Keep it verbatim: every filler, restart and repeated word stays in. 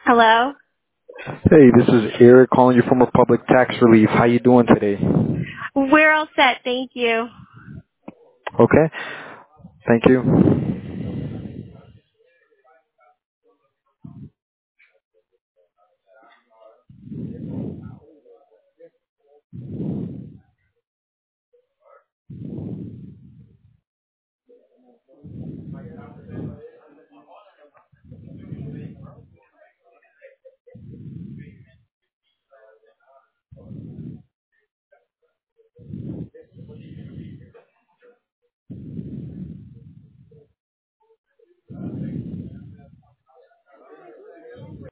Hello? Hey, this is Eric calling you from Republic Tax Relief. How you doing today? We're all set, thank you. Okay, thank you.